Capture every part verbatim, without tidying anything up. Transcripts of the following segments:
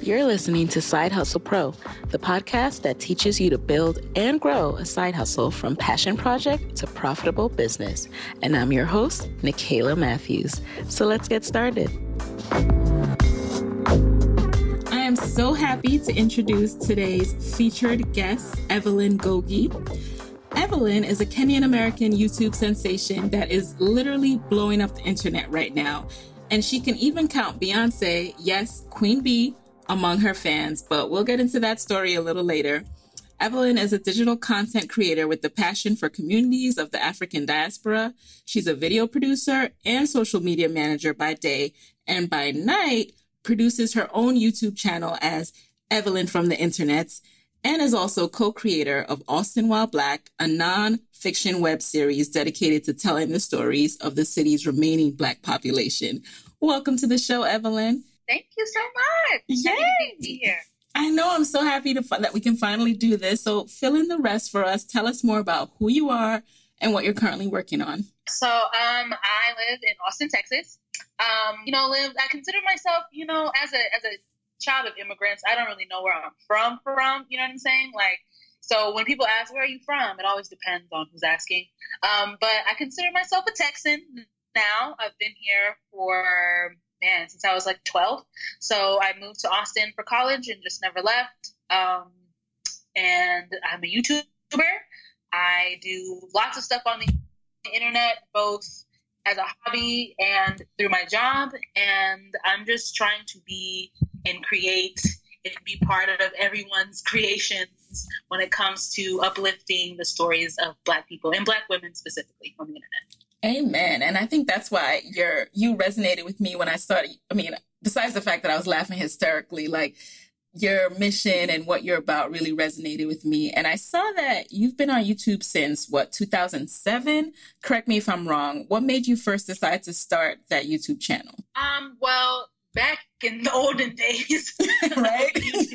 You're listening to Side Hustle Pro, the podcast that teaches you to build and grow a side hustle from passion project to profitable business. And I'm your host, Nikayla Matthews. So let's get started. I am so happy to introduce today's featured guest, Evelyn Gogi. Evelyn is a Kenyan-American YouTube sensation that is literally blowing up the internet right now. And she can even count Beyonce, yes, Queen Bee, among her fans, but we'll get into that story a little later. Evelyn is a digital content creator with the passion for communities of the African diaspora. She's a video producer and social media manager by day, and by night produces her own YouTube channel as Evelyn from the Internets, and is also co-creator of Austin While Black, a non-fiction web series dedicated to telling the stories of the city's remaining Black population. Welcome to the show, Evelyn. Thank you so much. Yay! Happy to be here. I know. I'm so happy to fi- that we can finally do this. So fill in the rest for us. Tell us more about who you are and what you're currently working on. So um, I live in Austin, Texas. Um, you know, live. I consider myself, you know, as a as a child of immigrants. I don't really know where I'm from. From you know what I'm saying? Like, so when people ask where are you from, it always depends on who's asking. Um, but I consider myself a Texan now. I've been here for. Man, since I was like twelve. So I moved to Austin for college and just never left. Um, and I'm a YouTuber. I do lots of stuff on the internet, both as a hobby and through my job. And I'm just trying to be and create and be part of everyone's creations when it comes to uplifting the stories of Black people and Black women specifically on the internet. Amen. And I think that's why you're, you resonated with me when I started. I mean, besides the fact that I was laughing hysterically, like your mission and what you're about really resonated with me. And I saw that you've been on YouTube since, what, two thousand seven? Correct me if I'm wrong. What made you first decide to start that YouTube channel? Um, well, back in the olden days, right?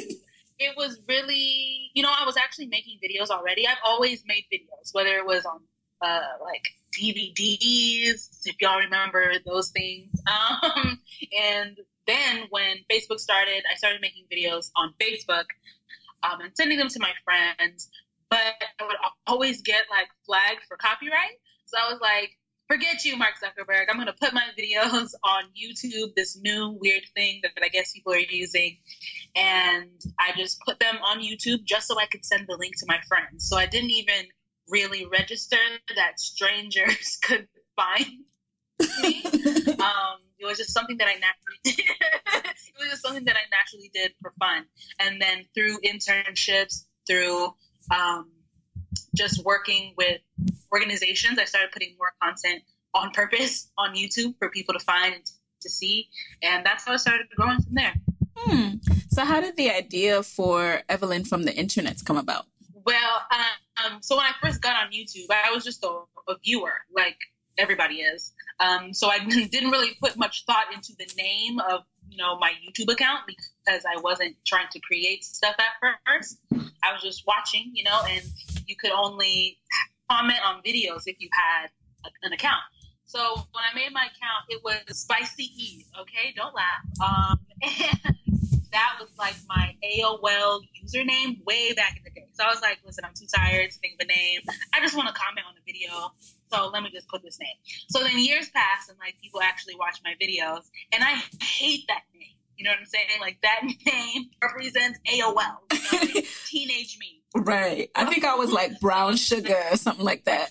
It was really, you know, I was actually making videos already. I've always made videos, whether it was on uh, like D V Ds, if y'all remember those things. Um, and then when Facebook started, I started making videos on Facebook um, and sending them to my friends. But I would always get like flagged for copyright. So I was like, forget you, Mark Zuckerberg. I'm going to put my videos on YouTube, this new weird thing that, that I guess people are using. And I just put them on YouTube just so I could send the link to my friends. So I didn't even really register that strangers could find me. um, it was just something that I naturally did. It was just something that I naturally did for fun. And then through internships, through um, just working with organizations, I started putting more content on purpose on YouTube for people to find and to see. And that's how it started growing from there. Hmm. So how did the idea for Evelyn from the Internets come about? Well, um, so when I first got on YouTube, I was just a, a viewer, like everybody is. Um, so I didn't really put much thought into the name of, you know, my YouTube account because I wasn't trying to create stuff at first. I was just watching, you know, and you could only comment on videos if you had a, an account. So when I made my account, it was Spicy Eve, okay? Don't laugh. Um, and that was like my A O L username way back in the day. So I was like, listen, I'm too tired to think of a name. I just want to comment on the video. So let me just put this name. So then years pass and like people actually watch my videos and I hate that name. You know what I'm saying? Like that name represents A O L, you know, like teenage me. Right. I think I was like Brown Sugar or something like that.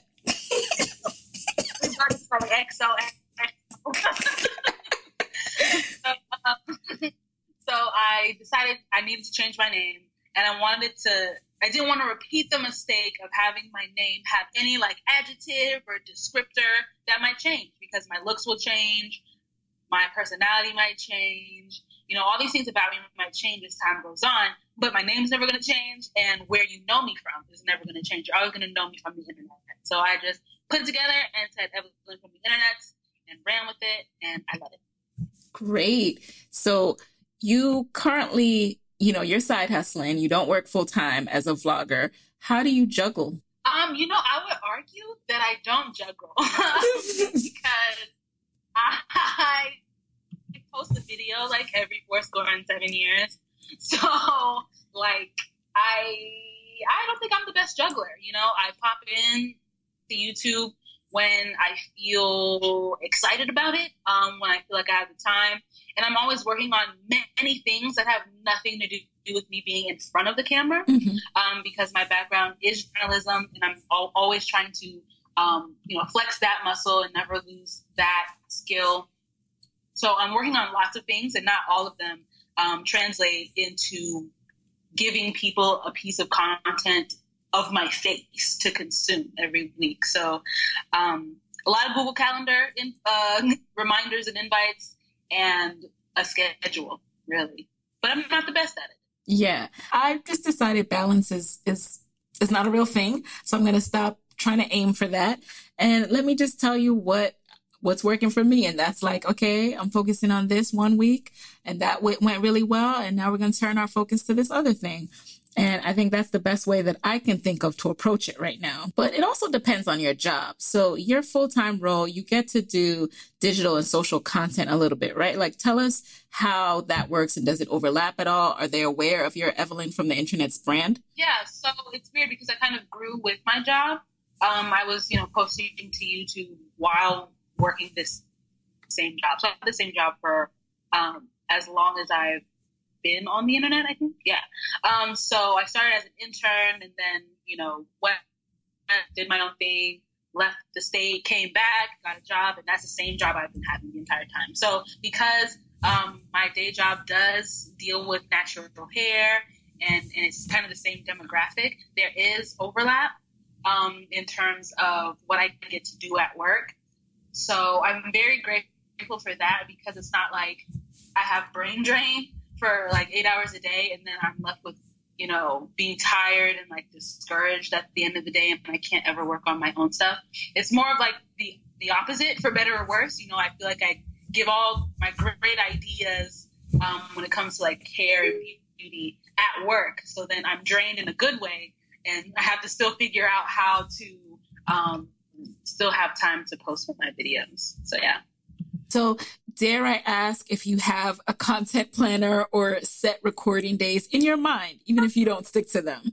It's like X O X. so, um, so I decided I needed to change my name and I wanted to, I didn't want to repeat the mistake of having my name have any like adjective or descriptor that might change because my looks will change, my personality might change, you know, all these things about me might change as time goes on, but my name's never going to change and where you know me from is never going to change. You're always going to know me from the internet. So I just put it together and said Evelyn from the internet and ran with it and I love it. Great. So you currently, you know, you're side hustling. You don't work full time as a vlogger. How do you juggle? Um, you know, I would argue that I don't juggle because I, I post a video like every four score and seven years. So like, I, I don't think I'm the best juggler. You know, I pop in to YouTube when I feel excited about it, um, when I feel like I have the time. And I'm always working on many things that have nothing to do with me being in front of the camera, mm-hmm. um, because my background is journalism, and I'm al- always trying to, um, you know, flex that muscle and never lose that skill. So I'm working on lots of things, and not all of them um, translate into giving people a piece of content of my face to consume every week. So um, a lot of Google Calendar in, uh, reminders and invites, and a schedule, really. But I'm not the best at it. Yeah, I just decided balance is is is not a real thing. So I'm going to stop trying to aim for that. And let me just tell you what what's working for me. And that's like, okay, I'm focusing on this one week, and that w- went really well. And now we're going to turn our focus to this other thing. And I think that's the best way that I can think of to approach it right now. But it also depends on your job. So your full-time role, you get to do digital and social content a little bit, right? Like, tell us how that works, and does it overlap at all? Are they aware of your Evelyn from the Internet's brand? Yeah, so it's weird because I kind of grew with my job. Um, I was, you know, posting to YouTube while working this same job. So I had the same job for um, as long as I've been on the internet, I think. Yeah. Um, so I started as an intern, and then, you know, went, did my own thing, left the state, came back, got a job, and that's the same job I've been having the entire time. So because um, my day job does deal with natural hair, and, and it's kind of the same demographic, there is overlap um, in terms of what I get to do at work. So I'm very grateful for that, because it's not like I have brain drain for like eight hours a day, and then I'm left with, you know, being tired and like discouraged at the end of the day, and I can't ever work on my own stuff. It's more of like the, the opposite, for better or worse. You know, I feel like I give all my great ideas um, when it comes to like hair and beauty at work. So then I'm drained in a good way, and I have to still figure out how to um, still have time to post my videos. So yeah. So dare I ask if you have a content planner or set recording days in your mind, even if you don't stick to them?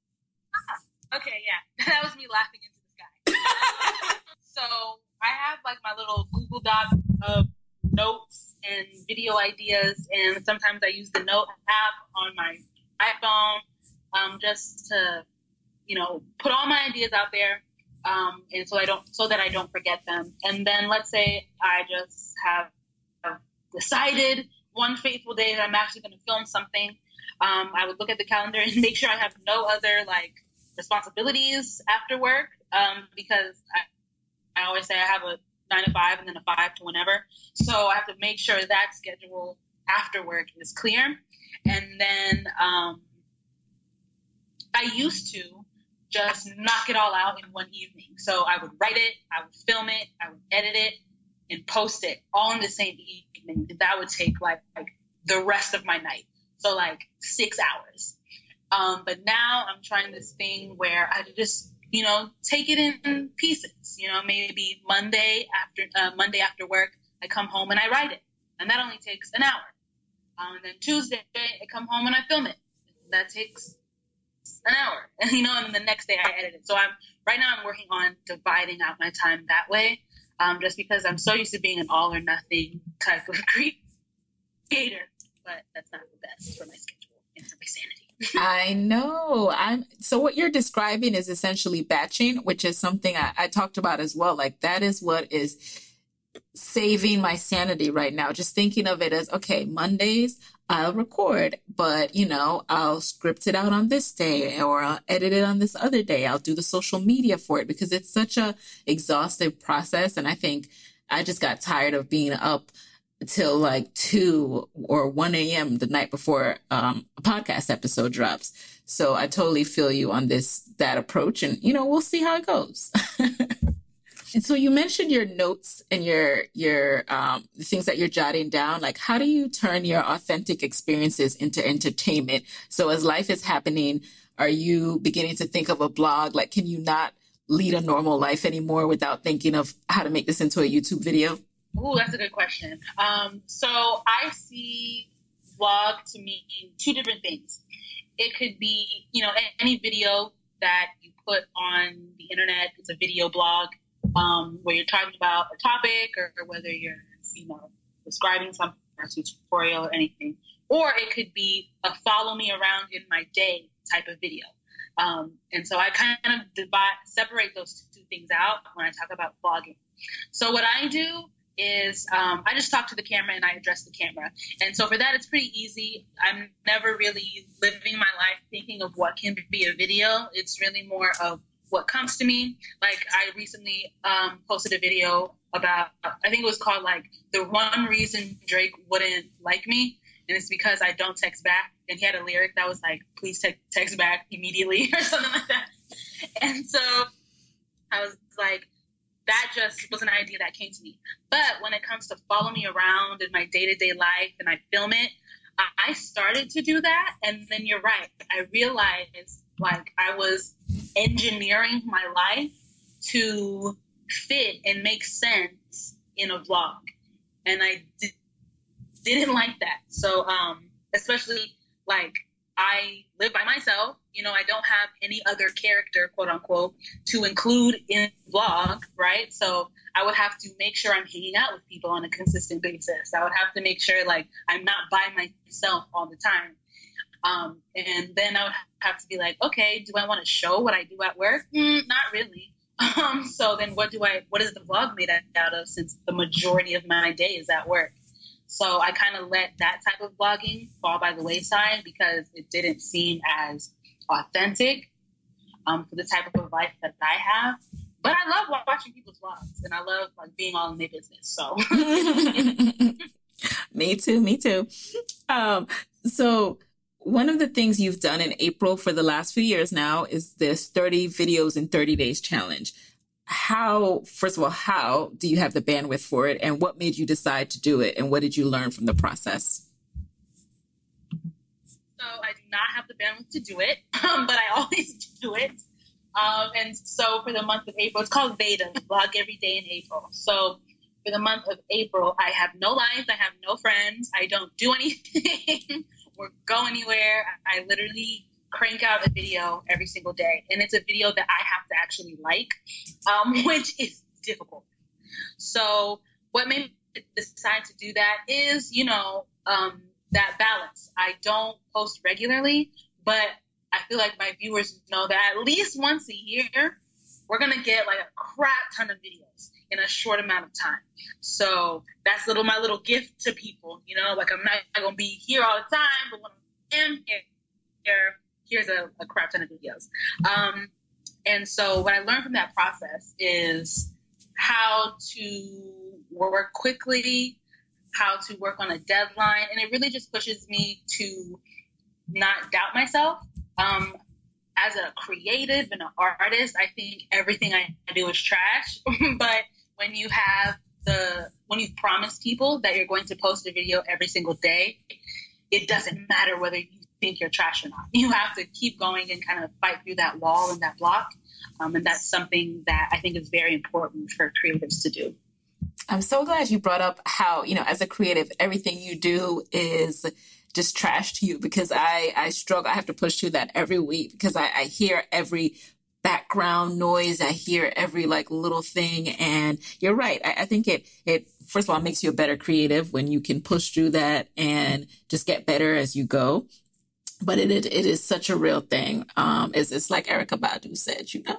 Okay, yeah. That was me laughing into the sky. So I have like my little Google Doc of notes and video ideas, and sometimes I use the Note app on my iPhone um, just to, you know, put all my ideas out there. Um, and so I don't, so that I don't forget them. And then let's say I just have, have decided one fateful day that I'm actually going to film something. Um, I would look at the calendar and make sure I have no other like responsibilities after work. Um, because I, I always say I have a nine to five and then a five to whenever. So I have to make sure that schedule after work is clear. And then, um, I used to just knock it all out in one evening. So I would write it, I would film it, I would edit it, and post it all in the same evening. That would take like, like the rest of my night. So like six hours. Um, but now I'm trying this thing where I just, you know, take it in pieces. You know, maybe Monday after uh, Monday after work, I come home and I write it, and that only takes an hour. Um, and then Tuesday, I come home and I film it. That takes an hour, you know, and then the next day I edit it. So I'm right now I'm working on dividing out my time that way, um, just because I'm so used to being an all or nothing type of creator, but that's not the best for my schedule and for my sanity. I know. I'm so what you're describing is essentially batching, which is something I, I talked about as well. Like that is what is saving my sanity right now. Just thinking of it as, okay, Mondays, I'll record, but, you know, I'll script it out on this day, or I'll edit it on this other day. I'll do the social media for it, because it's such a exhaustive process. And I think I just got tired of being up till like two or one a.m. the night before um, a podcast episode drops. So I totally feel you on this, that approach. And, you know, we'll see how it goes. And so you mentioned your notes and your your um, the things that you're jotting down. Like, how do you turn your authentic experiences into entertainment? So as life is happening, are you beginning to think of a blog? Like, can you not lead a normal life anymore without thinking of how to make this into a YouTube video? Ooh, that's a good question. Um, so I see vlog to mean two different things. It could be, you know, any video that you put on the internet. It's a video blog um, where you're talking about a topic, or, or whether you're, you know, describing something or a tutorial or anything. Or it could be a follow me around in my day type of video. Um, and so I kind of divide, separate those two things out when I talk about vlogging. So what I do is um, I just talk to the camera and I address the camera. And so for that, it's pretty easy. I'm never really living my life thinking of what can be a video. It's really more of what comes to me. Like I recently um, posted a video about, I think it was called like the one reason Drake wouldn't like me. And it's because I don't text back. And he had a lyric that was like, please te- text back immediately or something like that. And so I was like, that just was an idea that came to me. But when it comes to follow me around in my day-to-day life and I film it, I started to do that. And then you're right. I realized like I was engineering my life to fit and make sense in a vlog. And I did, didn't like that. So um, especially like I live by myself. You know, I don't have any other character, quote unquote, to include in the vlog, right? So I would have to make sure I'm hanging out with people on a consistent basis. I would have to make sure, like, I'm not by myself all the time. Um, and then I would have to be like, okay, do I want to show what I do at work? Mm, not really. Um, so then what do I, what is the vlog made out of, since the majority of my day is at work? So I kind of let that type of vlogging fall by the wayside because it didn't seem as authentic um, for the type of life that I have. But I love watching people's vlogs, and I love like being all in their business. So me too, me too. Um, so one of the things you've done in April for the last few years now is this thirty videos in thirty days challenge. How, first of all, how do you have the bandwidth for it, and what made you decide to do it, and what did you learn from the process? So I do not have the bandwidth to do it, um, but I always do it. Um, and so for the month of April, it's called Veda, Vlog Every Day in April. So for the month of April, I have no life, I have no friends, I don't do anything or go anywhere. I literally crank out a video every single day. And it's a video that I have to actually like, um, which is difficult. So what made me decide to do that is, you know, um, that balance. I don't post regularly, but I feel like my viewers know that at least once a year, we're going to get like a crap ton of videos in a short amount of time. So that's little my little gift to people, you know, like I'm not going to be here all the time, but when I am here, here here's a, a crap ton of videos. Um, and so what I learned from that process is how to work quickly, how to work on a deadline. And it really just pushes me to not doubt myself. Um, as a creative and an artist, I think everything I do is trash. But when you have the, when you promise people that you're going to post a video every single day, it doesn't matter whether you think you're trash or not. You have to keep going and kind of fight through that wall and that block. Um, and that's something that I think is very important for creatives to do. I'm so glad you brought up how, you know, as a creative, everything you do is just trash to you, because I, I struggle. I have to push through that every week because I, I hear every background noise. I hear every like little thing. And you're right. I, I think it, it, first of all, makes you a better creative when you can push through that and just get better as you go. But it, it, it is such a real thing. Um, it's, it's like Erykah Badu said, you know?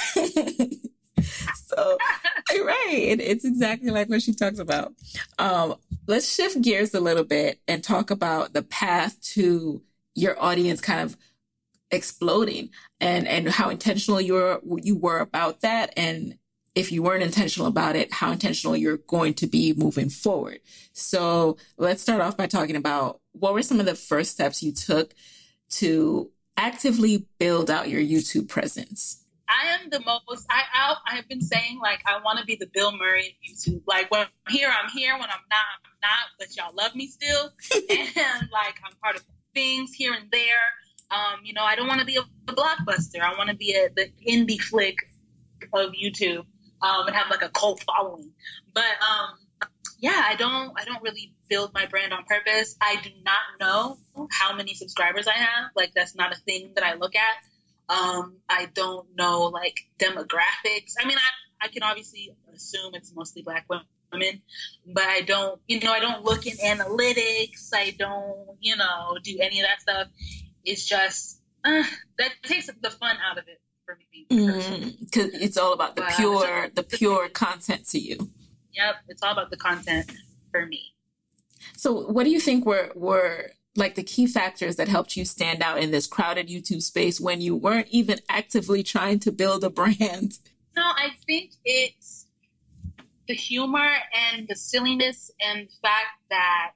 So, right. It, it's exactly like what she talks about. Um, let's shift gears a little bit and talk about the path to your audience kind of exploding and, and how intentional you were, you were about that. And if you weren't intentional about it, how intentional you're going to be moving forward. So let's start off by talking about what were some of the first steps you took to actively build out your YouTube presence? I am the most, I I I've been saying, like, I want to be the Bill Murray of YouTube. Like, when I'm here, I'm here. When I'm not, I'm not. But y'all love me still. And, like, I'm part of things here and there. Um, you know, I don't want to be a, a blockbuster. I want to be a, the indie flick of YouTube um, and have, like, a cult following. But um, yeah, I don't I don't really build my brand on purpose. I do not know how many subscribers I have. Like, that's not a thing that I look at. Um, I don't know like demographics. I mean, I, I can obviously assume it's mostly Black women, but I don't, you know, I don't look in analytics. I don't, you know, do any of that stuff. It's just, uh, that takes the fun out of it for me. Because mm, it's all about the but, pure, the pure content to you. Yep, it's all about the content for me. So what do you think were were like the key factors that helped you stand out in this crowded YouTube space when you weren't even actively trying to build a brand? No, I think it's the humor and the silliness and the fact that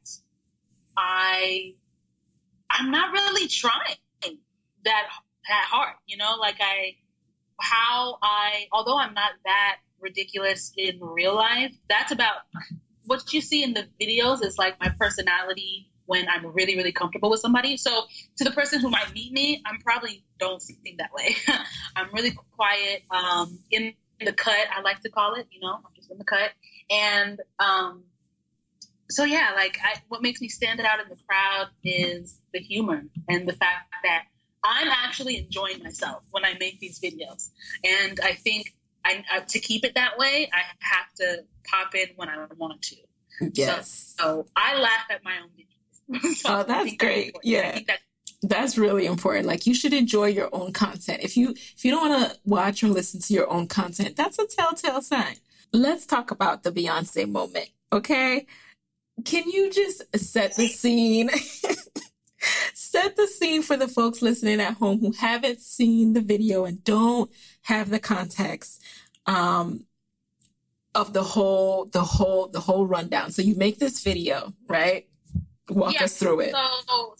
I I'm not really trying that that hard, you know, like I how I although I'm not that ridiculous in real life, that's about what you see in the videos is like my personality when I'm really, really comfortable with somebody. So to the person who might meet me, I'm probably don't think that way. I'm really quiet, um, in the cut, I like to call it, you know, I'm just in the cut. And um, so, yeah, like I, what makes me stand out in the crowd is the humor and the fact that I'm actually enjoying myself when I make these videos. And I think I, uh, to keep it that way, I have to pop in when I want to. Yes. So, so I laugh at my own videos. So oh, that's great. That's yeah. That- that's really important. Like, you should enjoy your own content. If you if you don't want to watch or listen to your own content, that's a telltale sign. Let's talk about the Beyonce moment, okay? Can you just set the scene? Set the scene for the folks listening at home who haven't seen the video and don't have the context um, of the whole, the whole, the whole rundown. So you make this video, right? Walk yeah, us through it. So,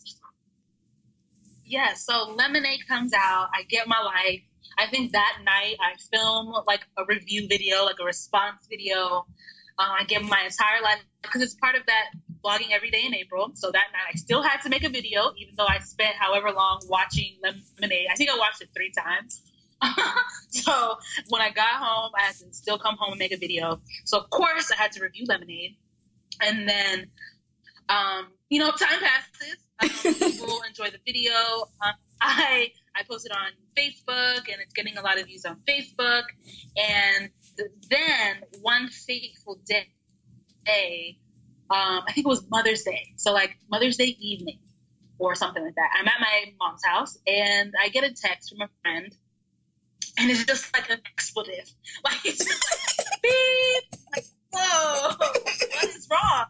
yeah, so Lemonade comes out. I get my life. I think that night I film like a review video, like a response video. Uh, I give my entire life because it's part of that vlogging every day in April. So that night I still had to make a video, even though I spent however long watching Lemonade. I think I watched it three times. So when I got home, I had to still come home and make a video. So of course I had to review Lemonade. And then, um, you know, time passes. Um, people enjoy the video. Um, I I post it on Facebook, and it's getting a lot of views on Facebook. And then one fateful day, day um, I think it was Mother's Day. So like Mother's Day evening or something like that. I'm at my mom's house, and I get a text from a friend, and it's just like an expletive. Like, it's just like, beep. Like, whoa, what is wrong?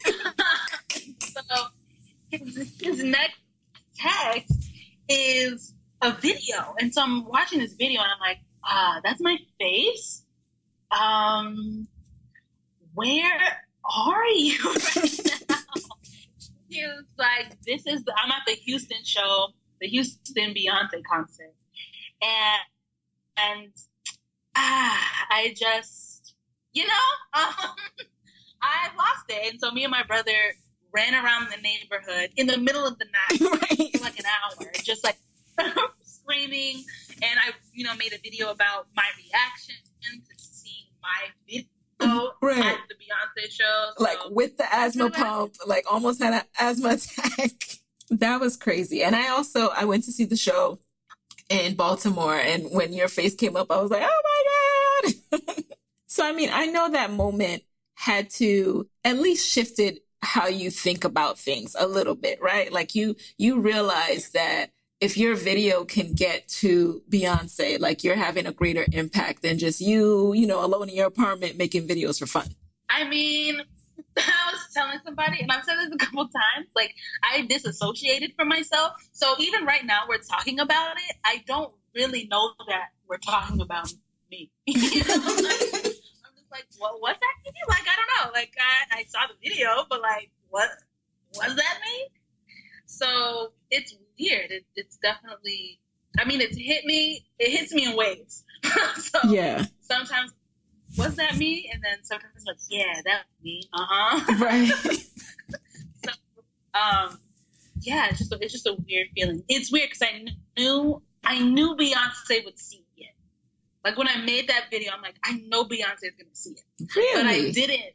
So his, his next text is a video. And so I'm watching this video, and I'm like, ah, that's my face? Um, where are you right now? He was like, this is, the, I'm at the Houston show, the Houston Beyonce concert. And, and ah, I just, you know, um, I lost it. And so me and my brother ran around the neighborhood in the middle of the night right. for like an hour, just like screaming. And I, you know, made a video about my reaction to seeing my video right. at the Beyonce show. So, like with the asthma pump, like almost had an asthma attack. That was crazy. And I also, I went to see the show in Baltimore, and when your face came up, I was like, oh my God. So, I mean, I know that moment had to at least shifted how you think about things a little bit, right? Like you, you realize that if your video can get to Beyonce, like you're having a greater impact than just you, you know, alone in your apartment making videos for fun. I mean, I was telling somebody, and I've said this a couple times, like I disassociated from myself. So even right now we're talking about it, I don't really know that we're talking about me. You know? Like, I'm just like, what, what's that mean? Like, I don't know. Like I, I saw the video, but like, what, what does that mean? So it's weird. It, it's definitely, I mean, it's hit me, it hits me in waves. So yeah. Sometimes, was that me? And then sometimes it's like, yeah, that was me. Uh-huh. Right. So, um, yeah, it's just, a, it's just a weird feeling. It's weird because I knew, I knew Beyonce would see it. Like when I made that video, I'm like, I know Beyonce is going to see it. Really? But I didn't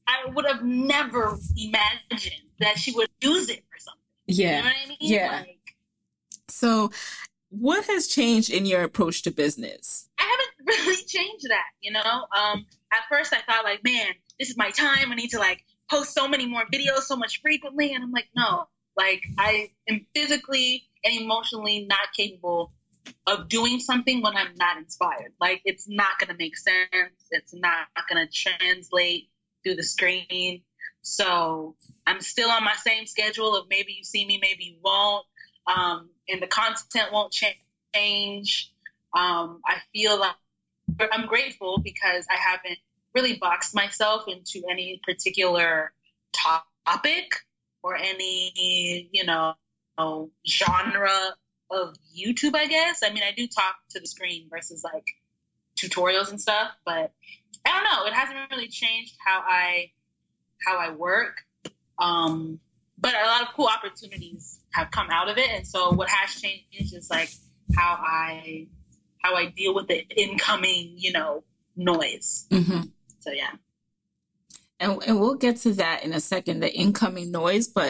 I would have never imagined that she would use it for something. Yeah. You know what I mean? Yeah. Like, so what has changed in your approach to business? I haven't really changed that, you know? Um, at first I thought like, man, this is my time. I need to like post so many more videos so much frequently. And I'm like, no, like I am physically and emotionally not capable of doing something when I'm not inspired. Like, it's not going to make sense. It's not going to translate through the screen. So I'm still on my same schedule of maybe you see me, maybe you won't. Um, and the content won't change. Um, I feel like I'm grateful because I haven't really boxed myself into any particular topic or any, you know, genre of YouTube, I guess. I mean, I do talk to the screen versus like tutorials and stuff, but I don't know. It hasn't really changed how I how I work. Um, but a lot of cool opportunities have come out of it, and so what has changed is like how I how I deal with the incoming, you know, noise. Mm-hmm. So yeah. And and we'll get to that in a second, the incoming noise, but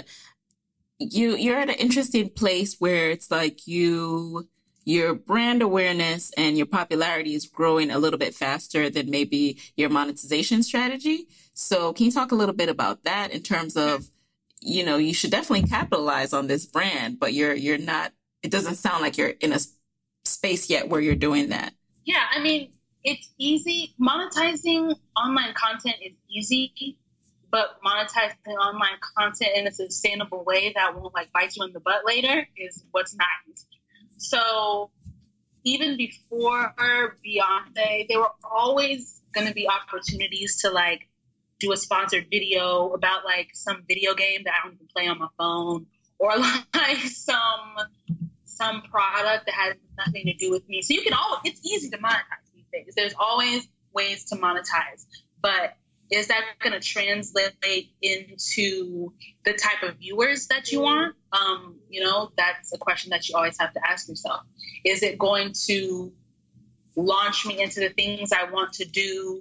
you you're at an interesting place where it's like you your brand awareness and your popularity is growing a little bit faster than maybe your monetization strategy. So can you talk a little bit about that in terms of, you know, you should definitely capitalize on this brand, but you're you're not, it doesn't sound like you're in a space yet where you're doing that. Yeah, I mean, it's easy. Monetizing online content is easy, but monetizing online content in a sustainable way that won't like bite you in the butt later is what's not easy. So even before Beyonce, there were always going to be opportunities to like do a sponsored video about like some video game that I don't even play on my phone, or like some some product that has nothing to do with me. So you can all, it's easy to monetize these days. There's always ways to monetize, but is that going to translate into the type of viewers that you want? Um, you know, that's a question that you always have to ask yourself. Is it going to launch me into the things I want to do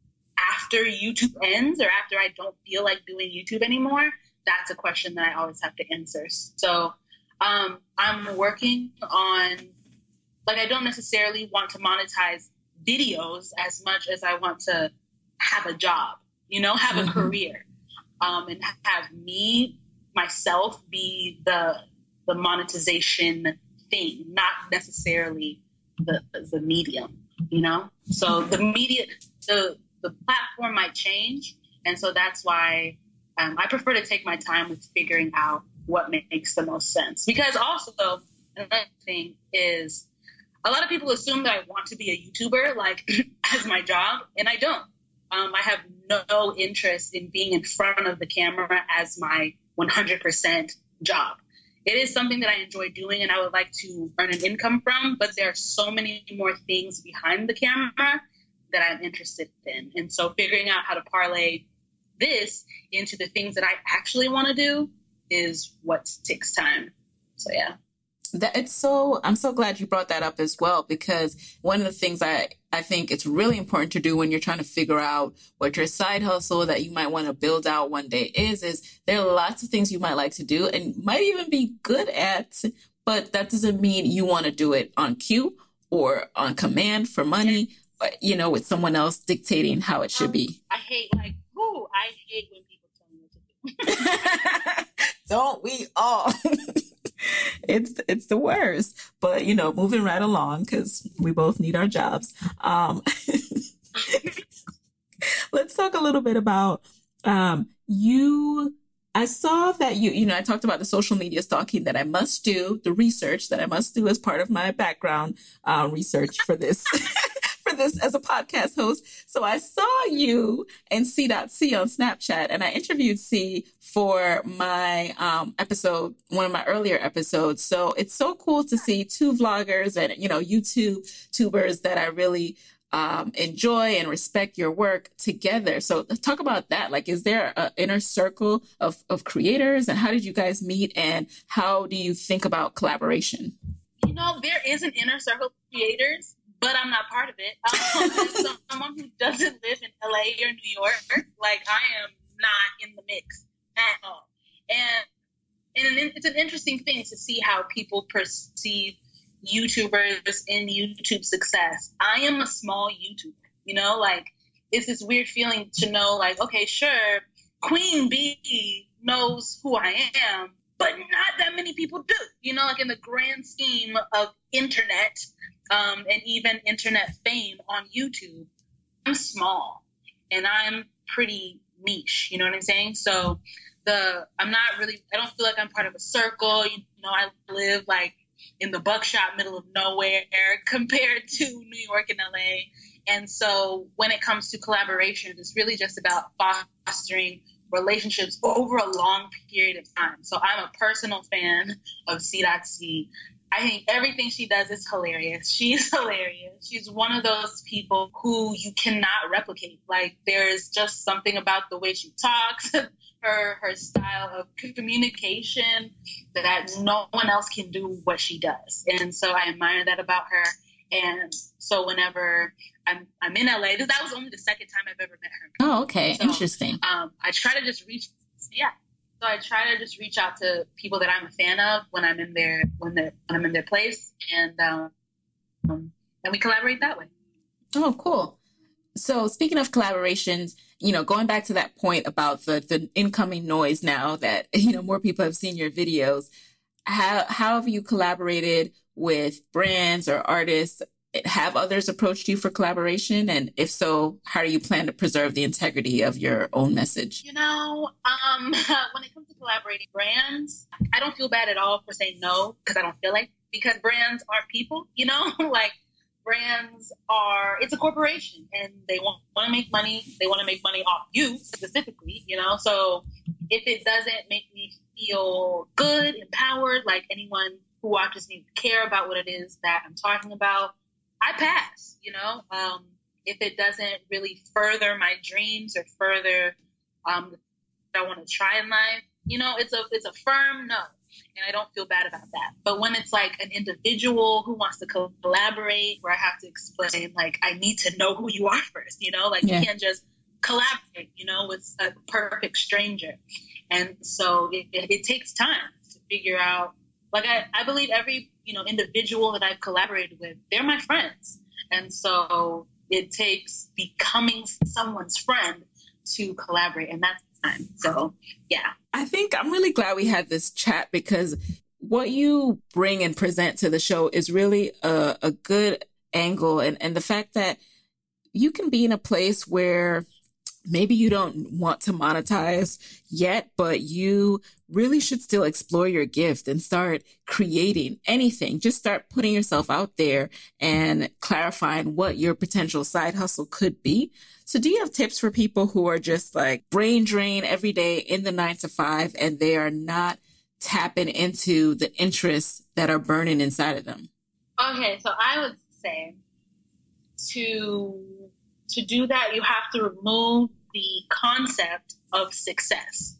after YouTube ends, or after I don't feel like doing YouTube anymore? That's a question that I always have to answer. So um, I'm working on, like, I don't necessarily want to monetize videos as much as I want to have a job, you know, have mm-hmm. a career, um, and have me, myself, be the the monetization thing, not necessarily the the medium, you know? So the media, the the platform might change, and so that's why um, I prefer to take my time with figuring out what makes the most sense. Because also, another thing is, a lot of people assume that I want to be a YouTuber, like, as my job, and I don't. Um, I have no interest in being in front of the camera as my one hundred percent job. It is something that I enjoy doing and I would like to earn an income from, but there are so many more things behind the camera that I'm interested in. And so figuring out how to parlay this into the things that I actually want to do is what takes time. So, yeah. That it's so, I'm so glad you brought that up as well, because one of the things I, I think it's really important to do when you're trying to figure out what your side hustle that you might want to build out one day is, is there are lots of things you might like to do and might even be good at, but that doesn't mean you want to do it on cue or on command for money, but, you know, with someone else dictating how it should be. I hate, like, ooh, I hate when people tell me what to do. Don't we all? It's it's the worst, but you know, moving right along because we both need our jobs. Um, let's talk a little bit about um, you. I saw that you, you know, I talked about the social media stalking that I must do, the research that I must do as part of my background uh, research for this. for this as a podcast host. So I saw you and C C on Snapchat, and I interviewed C for my um, episode, one of my earlier episodes. So it's so cool to see two vloggers and, you know, YouTube tubers that I really um, enjoy and respect your work together. So let's talk about that. Like, is there an inner circle of, of creators, and how did you guys meet, and how do you think about collaboration? You know, there is an inner circle of creators, but I'm not part of it. Um, as someone who doesn't live in L A or New York, like, I am not in the mix at all. And and it's an interesting thing to see how people perceive YouTubers in YouTube success. I am a small YouTuber, you know, like it's this weird feeling to know, like, okay, sure, Queen Bee knows who I am, but not that many people do, you know, like in the grand scheme of internet um, and even internet fame on YouTube, I'm small and I'm pretty niche, you know what I'm saying? So the, I'm not really, I don't feel like I'm part of a circle, you know, I live like in the buckshot middle of nowhere compared to New York and L A. And so when it comes to collaborations, it's really just about fostering relationships over a long period of time. So I'm a personal fan of C.C. I think everything she does is hilarious. She's hilarious. She's one of those people who you cannot replicate. Like, there's just something about the way she talks, her her style of communication, that no one else can do what she does. And so I admire that about her. And so whenever I'm I'm in L A, that was only the second time I've ever met her. Oh, okay. So, interesting. Um, I try to just reach, yeah. So I try to just reach out to people that I'm a fan of when I'm in their when they when I'm in their place, and um, um, and we collaborate that way. Oh, cool. So speaking of collaborations, you know, going back to that point about the the incoming noise now that, you know, more people have seen your videos, how how have you collaborated with brands or artists? Have others approached you for collaboration? And if so, how do you plan to preserve the integrity of your own message? You know, um, when it comes to collaborating brands, I don't feel bad at all for saying no, because I don't feel like, because brands aren't people, you know, like brands are, it's a corporation and they want, want to make money. They want to make money off you specifically, you know, so if it doesn't make me feel good, empowered, like anyone who watches me care about what it is that I'm talking about, I pass, you know, um, if it doesn't really further my dreams or further um, what I want to try in life, you know, it's a it's a firm no, and I don't feel bad about that. But when it's like an individual who wants to collaborate, where I have to explain, like, I need to know who you are first, you know, like yeah. You can't just collaborate, you know, with a perfect stranger. And so it, it, it takes time to figure out. Like, I, I believe every, you know, individual that I've collaborated with, they're my friends. And so it takes becoming someone's friend to collaborate. And that's time. So, yeah. I think I'm really glad we had this chat, because what you bring and present to the show is really a, a good angle. And, and the fact that you can be in a place where maybe you don't want to monetize yet, but you really should still explore your gift and start creating anything. Just start putting yourself out there and clarifying what your potential side hustle could be. So do you have tips for people who are just like brain drain every day in the nine to five and they are not tapping into the interests that are burning inside of them? Okay, so I would say to to do that, you have to remove the concept of success.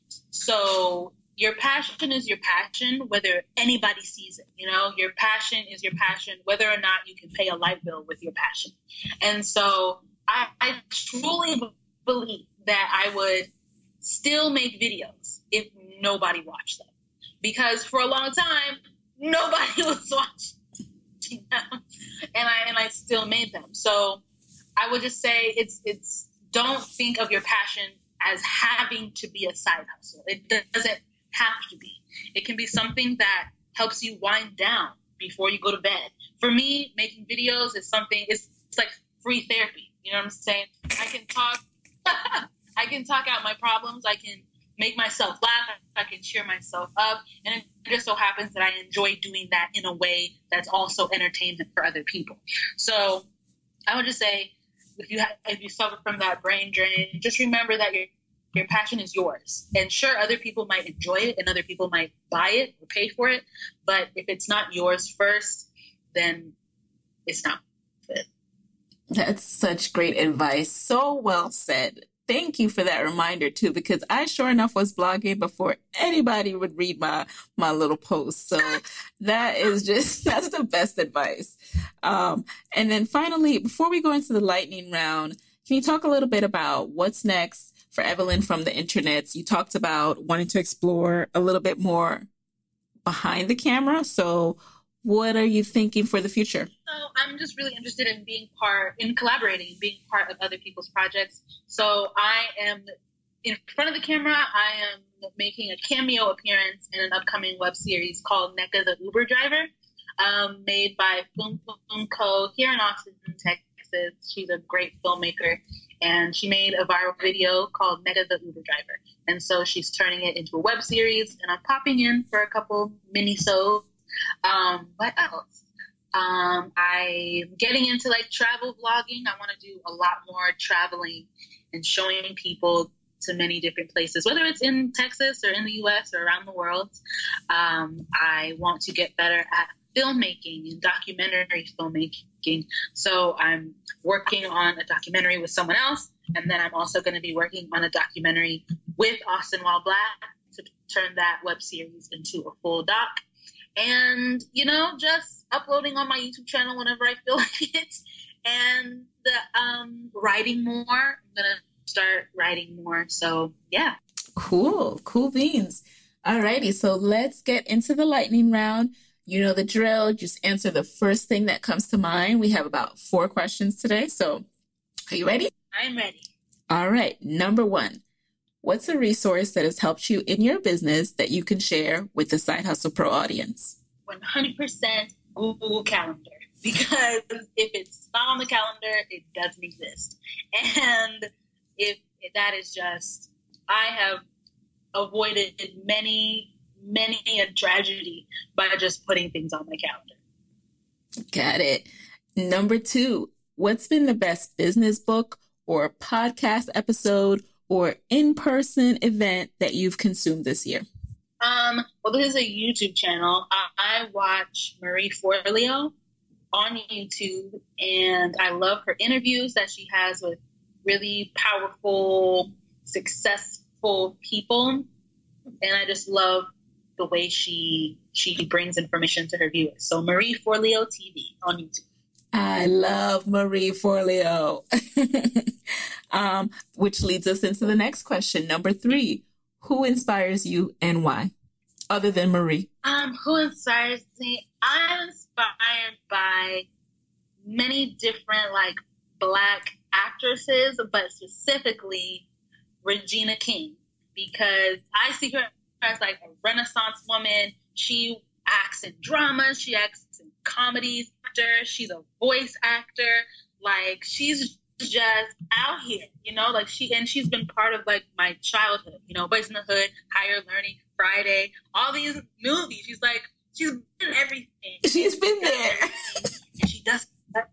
So your passion is your passion, whether anybody sees it. You know, your passion is your passion, whether or not you can pay a light bill with your passion. And so I, I truly believe that I would still make videos if nobody watched them. Because for a long time, nobody was watching them. And I and I still made them. So I would just say it's it's don't think of your passion as having to be a side hustle. It doesn't have to be. It can be something that helps you wind down before you go to bed. For me, making videos is something, it's, it's like free therapy. You know what I'm saying? I can talk, I can talk out my problems. I can make myself laugh. I can cheer myself up. And it just so happens that I enjoy doing that in a way that's also entertainment for other people. So I would just say, if you ha- if you suffer from that brain drain, just remember that your your passion is yours. And sure, other people might enjoy it and other people might buy it or pay for it. But if it's not yours first, then it's not good. That's such great advice. So well said. Thank you for that reminder too, because I sure enough was blogging before anybody would read my, my little post. So that is just, that's the best advice. Um, and then finally, before we go into the lightning round, can you talk a little bit about what's next for Evelyn from the internets. You talked about wanting to explore a little bit more behind the camera. So what are you thinking for the future? So I'm just really interested in being part, in collaborating, being part of other people's projects. So I am in front of the camera. I am making a cameo appearance in an upcoming web series called NECA the Uber Driver, um, made by Boom Boom Co. here in Austin, Texas. She's a great filmmaker, and she made a viral video called NECA the Uber Driver. And so she's turning it into a web series, and I'm popping in for a couple mini-sodes. Um, what else? Um, I'm getting into like travel vlogging. I want to do a lot more traveling and showing people to many different places, whether it's in Texas or in the U S or around the world. Um, I want to get better at filmmaking and documentary filmmaking. So I'm working on a documentary with someone else, and then I'm also going to be working on a documentary with Austin While Black to turn that web series into a full doc. And, you know, just uploading on my YouTube channel whenever I feel like it. And the, um, writing more. I'm going to start writing more. So, yeah. Cool. Cool beans. Alrighty. So let's get into the lightning round. You know the drill. Just answer the first thing that comes to mind. We have about four questions today. So are you ready? I'm ready. All right. Number one. What's a resource that has helped you in your business that you can share with the Side Hustle Pro audience? one hundred percent Google Calendar, because if it's not on the calendar, it doesn't exist. And if that is just, I have avoided many, many a tragedy by just putting things on my calendar. Got it. Number two, what's been the best business book or podcast episode or in-person event that you've consumed this year? Um, well, this is a YouTube channel. I, I watch Marie Forleo on YouTube, and I love her interviews that she has with really powerful, successful people. And I just love the way she she brings information to her viewers. So Marie Forleo T V on YouTube. I love Marie Forleo. um, which leads us into the next question. Number three, who inspires you and why, other than Marie? Um, who inspires me? I'm inspired by many different, like, Black actresses, but specifically Regina King, because I see her as, like, a Renaissance woman. She acts in dramas. She acts in comedies. She's a voice actor. Like, she's just out here, you know, like she, and she's been part of like my childhood, you know, Boys in the Hood, Higher Learning, Friday, all these movies. She's like, she's been everything. She's been there. And she does,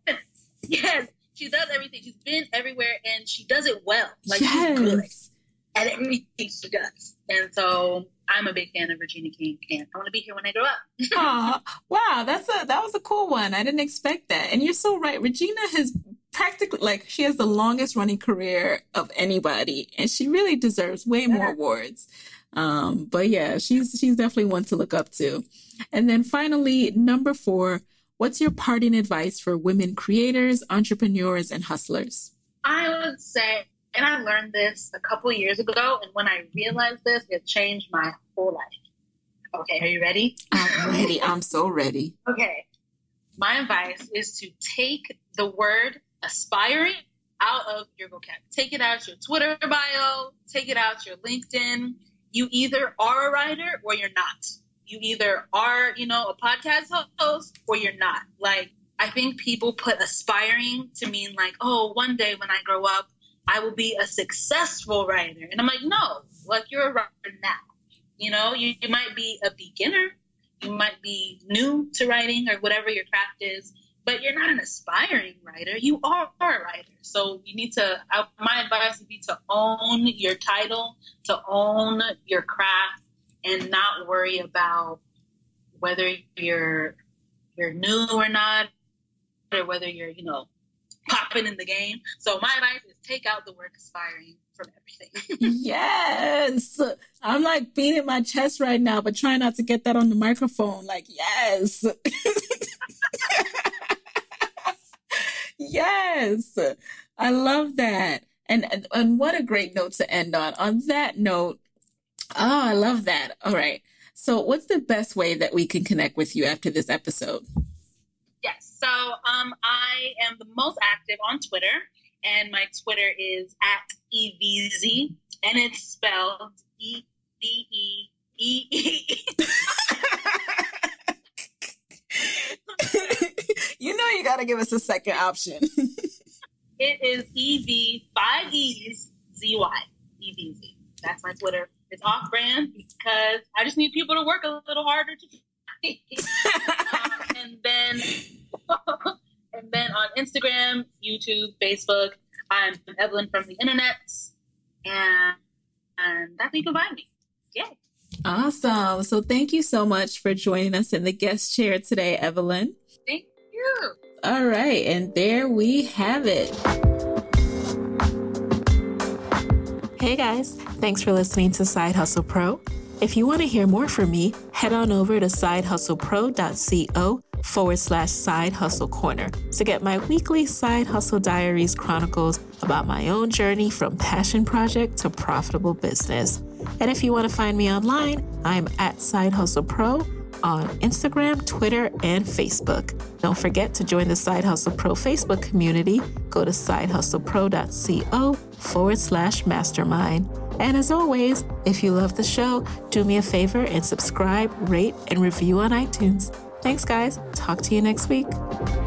yes, she does everything. She's been everywhere, and she does it well. Like, yes. She's good at everything she does. And so I'm a big fan of Regina King, and I want to be here when I grow up. Aw, wow, that's a that was a cool one. I didn't expect that. And you're so right. Regina has practically, like, she has the longest running career of anybody, and she really deserves way more awards. Um, but yeah, she's she's definitely one to look up to. And then finally, number four, what's your parting advice for women creators, entrepreneurs, and hustlers? I would say, and I learned this a couple of years ago, and when I realized this, it changed my whole life. Okay, are you ready? I'm ready. I'm so ready. Okay. My advice is to take the word aspiring out of your vocabulary. Take it out your Twitter bio. Take it out your LinkedIn. You either are a writer or you're not. You either are, you know, a podcast host or you're not. Like, I think people put aspiring to mean like, oh, one day when I grow up, I will be a successful writer. And I'm like, no, like, you're a writer now. You know, you, you might be a beginner. You might be new to writing or whatever your craft is, but you're not an aspiring writer. You are a writer. So you need to, uh, my advice would be to own your title, to own your craft, and not worry about whether you're you're new or not, or whether you're, you know, popping in the game. So my advice is take out the word aspiring from everything. Yes. I'm like beating my chest right now, but trying not to get that on the microphone. Like, yes. Yes. I love that. And, and and what a great note to end on. On that note, oh, I love that. All right. So what's the best way that we can connect with you after this episode? Yes. So um, I am the most active on Twitter, and my Twitter is at E V Z, and it's spelled E V E E E. You know you got to give us a second option. It is E V, five E's, Z Y. E V Z. That's my Twitter. It's off-brand because I just need people to work a little harder to um, and then and then on Instagram, YouTube, Facebook, I'm Evelyn from the internet, and and that's how you can find me. Yeah. Awesome. So thank you so much for joining us in the guest chair today, Evelyn. Thank you. All right, and there we have it. Hey guys, thanks for listening to Side Hustle Pro. If you want to hear more from me, head on over to sidehustlepro.co forward slash side hustle corner to get my weekly Side Hustle Diaries chronicles about my own journey from passion project to profitable business. And if you want to find me online, I'm at Side Hustle Pro on Instagram, Twitter, and Facebook. Don't forget to join the Side Hustle Pro Facebook community. Go to sidehustlepro.co forward slash mastermind. And as always, if you love the show, do me a favor and subscribe, rate, and review on iTunes. Thanks, guys. Talk to you next week.